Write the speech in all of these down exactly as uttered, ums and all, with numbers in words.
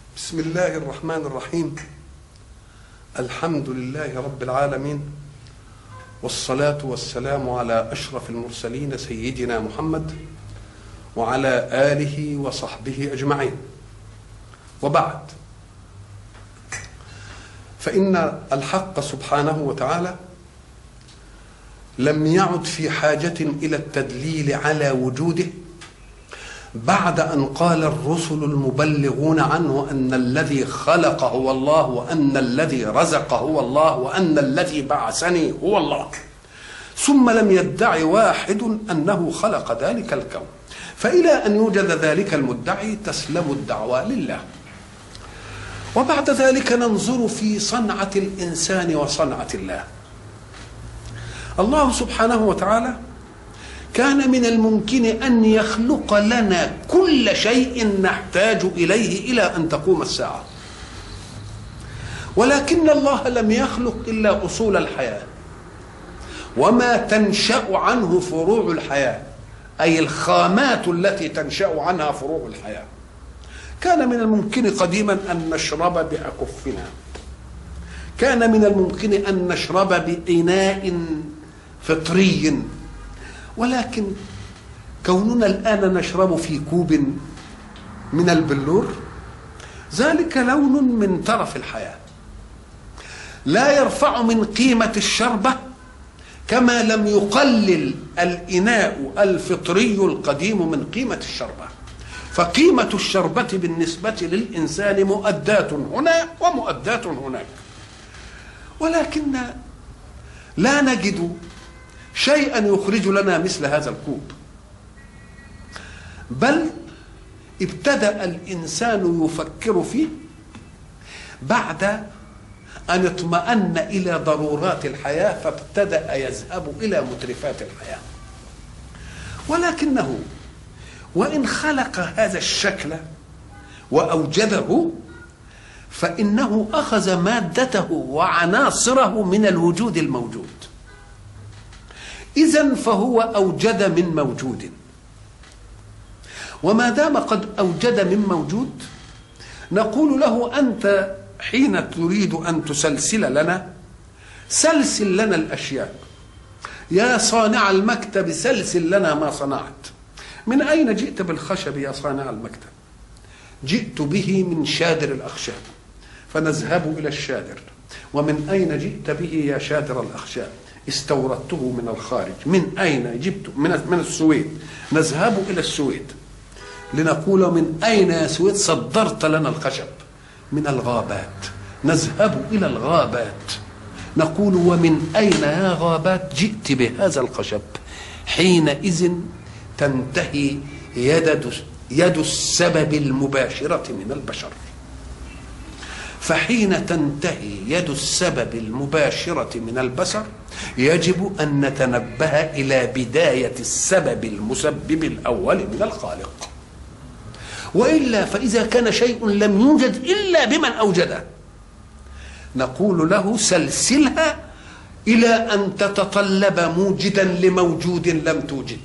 بسم الله الرحمن الرحيم. الحمد لله رب العالمين، والصلاة والسلام على أشرف المرسلين سيدنا محمد وعلى آله وصحبه أجمعين، وبعد، فإن الحق سبحانه وتعالى لم يعد في حاجة إلى التدليل على وجوده بعد أن قال الرسل المبلغون عنه أن الذي خلق هو الله، وأن الذي رزق هو الله، وأن الذي بعثني هو الله. ثم لم يدعي واحد أنه خلق ذلك الكون، فإلى أن يوجد ذلك المدعي تسلم الدعوى لله. وبعد ذلك ننظر في صنعة الإنسان وصنعة الله. الله سبحانه وتعالى كان من الممكن أن يخلق لنا كل شيء نحتاج إليه إلى أن تقوم الساعة، ولكن الله لم يخلق إلا أصول الحياة وما تنشأ عنه فروع الحياة، أي الخامات التي تنشأ عنها فروع الحياة. كان من الممكن قديما أن نشرب بأكفنا، كان من الممكن أن نشرب بإناء فطري، ولكن كوننا الآن نشرب في كوب من البلور ذلك لون من ترف الحياة، لا يرفع من قيمة الشربة كما لم يقلل الإناء الفطري القديم من قيمة الشربة. فقيمة الشربة بالنسبة للإنسان مؤدات هنا ومؤدات هناك، ولكن لا نجد شيئا يخرج لنا مثل هذا الكوب، بل ابتدأ الإنسان يفكر فيه بعد أن اطمأن إلى ضرورات الحياة، فابتدأ يذهب إلى مترفات الحياة. ولكنه وإن خلق هذا الشكل وأوجده فإنه أخذ مادته وعناصره من الوجود الموجود، إذن فهو أوجد من موجود، وما دام قد أوجد من موجود نقول له أنت حين تريد أن تسلسل لنا سلسل لنا الأشياء، يا صانع المكتب سلسل لنا ما صنعت. من أين جئت بالخشب يا صانع المكتب؟ جئت به من شادر الأخشاب، فنذهب إلى الشادر. ومن أين جئت به يا شادر الأخشاب؟ استوردته من الخارج. من أين جبته؟ من من السويد. نذهب إلى السويد لنقول من أين يا سويد صدرت لنا الخشب؟ من الغابات. نذهب إلى الغابات نقول ومن أين يا غابات جئت بهذا الخشب؟ حينئذ تنتهي يد يد السبب المباشرة من البشر. فحين تنتهي يد السبب المباشرة من البشر يجب أن نتنبه إلى بداية السبب المسبب الأول من الخالق، وإلا فإذا كان شيء لم يوجد إلا بمن أوجده نقول له سلسلها إلى أن تتطلب موجدا لموجود لم توجد.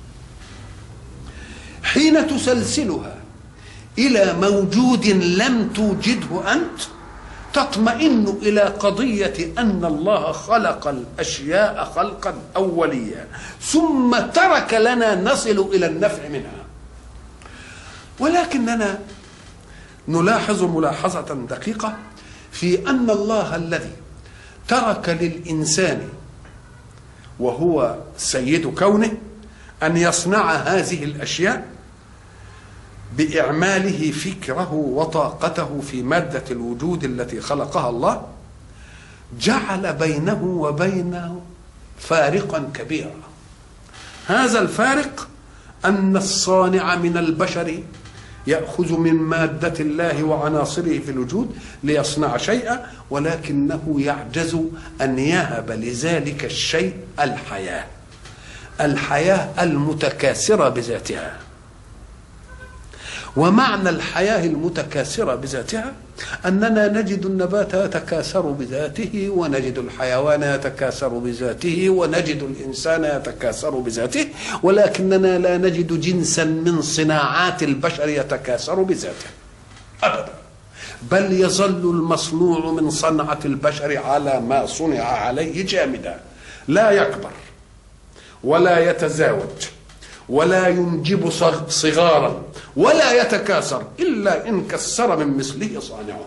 حين تسلسلها إلى موجود لم توجده أنت تطمئن إلى قضية أن الله خلق الأشياء خلقا أوليا ثم ترك لنا نصل إلى النفع منها. ولكننا نلاحظ ملاحظة دقيقة في أن الله الذي ترك للإنسان وهو سيد كونه أن يصنع هذه الأشياء بإعماله فكره وطاقته في مادة الوجود التي خلقها الله، جعل بينه وبينه فارقا كبيرا. هذا الفارق أن الصانع من البشر يأخذ من مادة الله وعناصره في الوجود ليصنع شيئا، ولكنه يعجز أن يهب لذلك الشيء الحياة، الحياة المتكاثرة بذاتها. ومعنى الحياة المتكاثرة بذاتها أننا نجد النبات يتكاثر بذاته، ونجد الحيوان يتكاثر بذاته، ونجد الإنسان يتكاثر بذاته، ولكننا لا نجد جنسا من صناعات البشر يتكاثر بذاته أبدا. بل يظل المصنوع من صنعة البشر على ما صنع عليه جامدا، لا يكبر ولا يتزاوج ولا ينجب صغارا ولا يتكاثر إلا إن كسر من مثله صانعه.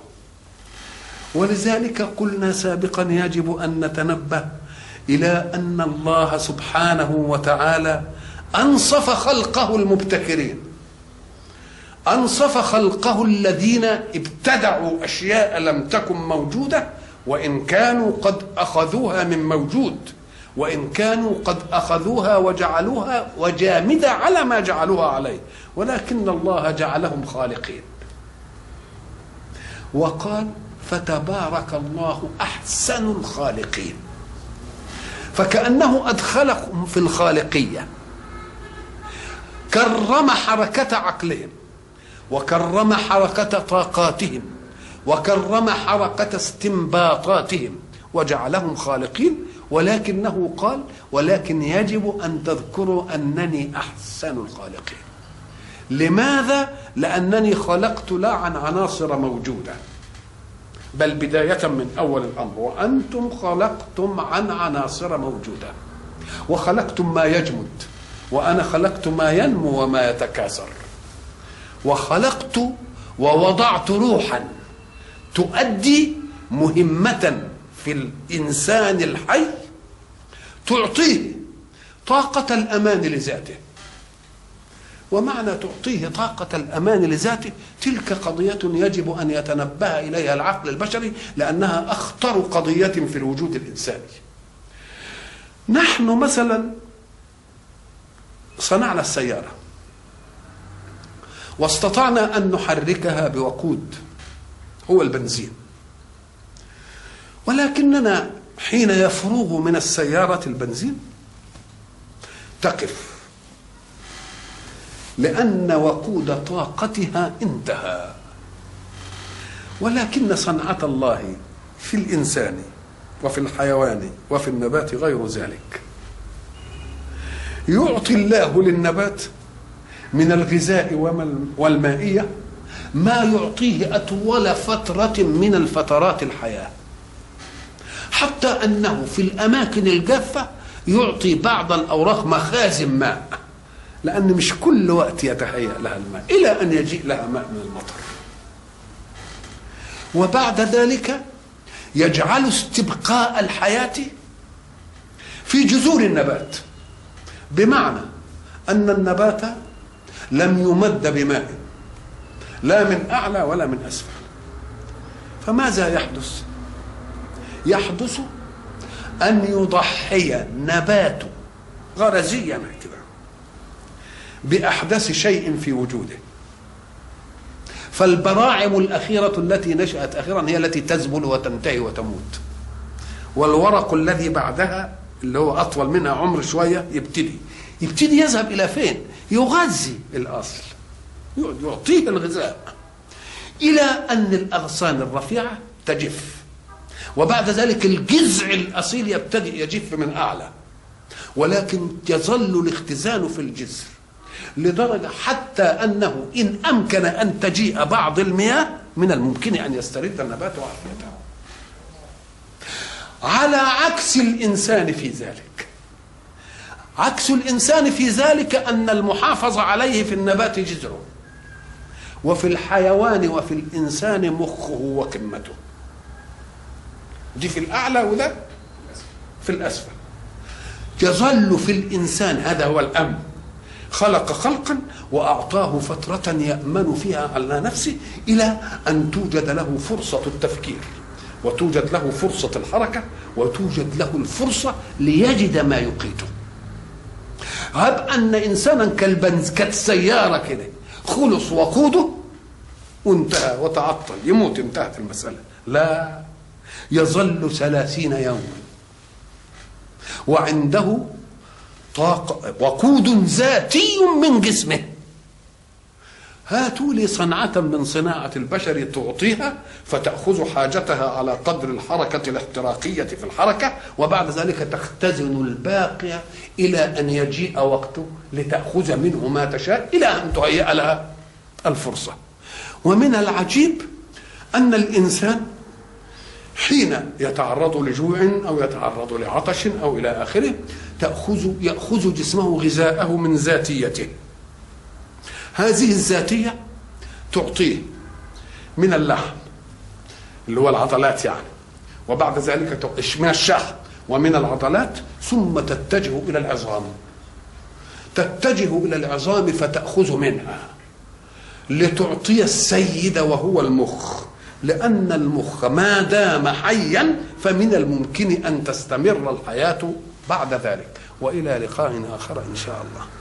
ولذلك قلنا سابقا يجب أن نتنبه إلى أن الله سبحانه وتعالى أنصف خلقه المبتكرين، أنصف خلقه الذين ابتدعوا أشياء لم تكن موجودة، وإن كانوا قد أخذوها من موجود، وإن كانوا قد أخذوها وجعلوها وجامدة على ما جعلوها عليه، ولكن الله جعلهم خالقين. وقال فتبارك الله أحسن الخالقين، فكأنه أدخلكم في الخالقية، كرم حركة عقلهم، وكرم حركة طاقاتهم، وكرم حركة استنباطاتهم، وجعلهم خالقين. ولكنه قال ولكن يجب أن تذكروا أنني أحسن الخالقين. لماذا؟ لأنني خلقت لا عن عناصر موجودة، بل بداية من أول الأمر وأنتم خلقتم عن عناصر موجودة، وخلقتم ما يجمد، وأنا خلقت ما ينمو وما يتكاثر، وخلقت ووضعت روحا تؤدي مهمة في الإنسان الحي تعطيه طاقة الأمان لذاته. ومعنى تعطيه طاقة الأمان لذاته تلك قضية يجب أن يتنبه إليها العقل البشري، لأنها أخطر قضية في الوجود الإنساني. نحن مثلا صنعنا السيارة واستطعنا أن نحركها بوقود هو البنزين، ولكننا حين يفرغ من السيارة البنزين تقف، لأن وقود طاقتها انتهى. ولكن صنعة الله في الإنسان وفي الحيوان وفي النبات غير ذلك. يعطي الله للنبات من الغذاء والمائية ما يعطيه أطول فترة من الفترات الحياة، حتى أنه في الأماكن الجافة يعطي بعض الأوراق مخازن ماء، لأن مش كل وقت يتهيأ لها الماء إلى أن يجيء لها ماء من المطر. وبعد ذلك يجعل استبقاء الحياة في جذور النبات، بمعنى أن النبات لم يمد بماء لا من أعلى ولا من أسفل، فماذا يحدث؟ يحدث أن يضحي نبات غرزيا كده بأحدث شيء في وجوده، فالبراعم الأخيرة التي نشأت أخيرا هي التي تذبل وتنتهي وتموت، والورق الذي بعدها اللي هو أطول منها عمر شوية يبتدي يبتدي يذهب إلى فين؟ يغذي الأصل، يعطيه الغذاء إلى أن الأغصان الرفيعة تجف، وبعد ذلك الجذع الأصيل يبتدئ يجف من أعلى، ولكن يظل الاختزان في الجذر لدرجة حتى أنه إن أمكن أن تجيء بعض المياه من الممكن أن يسترد النبات عافيته. على عكس الإنسان في ذلك، عكس الإنسان في ذلك أن المحافظة عليه في النبات جذره، وفي الحيوان وفي الإنسان مخه وقمته، دي في الأعلى وده في الأسفل. يظل في الإنسان، هذا هو الأمن، خلق خلقا وأعطاه فترة يأمن فيها على نفسه إلى أن توجد له فرصة التفكير، وتوجد له فرصة الحركة، وتوجد له الفرصة ليجد ما يقيته. هب أن إنسانا كالبنز كالسيارة كده خلص وقوده وانتهى وتعطل يموت، انتهت المسألة. لا، يظل ثلاثين يوما وعنده طاقة وقود ذاتي من جسمه. هاتوا لي صنعة من صناعة البشر تعطيها فتأخذ حاجتها على قدر الحركة الاحتراقية في الحركة، وبعد ذلك تختزن الباقية إلى أن يجيء وقته لتأخذ منه ما تشاء إلى أن تهيأ لها الفرصة. ومن العجيب أن الإنسان حين يتعرض لجوع أو يتعرض لعطش أو إلى آخره تأخذ يأخذ جسمه غذاءه من ذاتيته. هذه الذاتية تعطيه من اللحم اللي هو العضلات يعني، وبعد ذلك من الشحم ومن العضلات، ثم تتجه إلى العظام، تتجه إلى العظام فتأخذ منها لتعطي السيد وهو المخ، لأن المخ ما دام حيا فمن الممكن أن تستمر الحياة بعد ذلك. وإلى لقاء آخر إن شاء الله.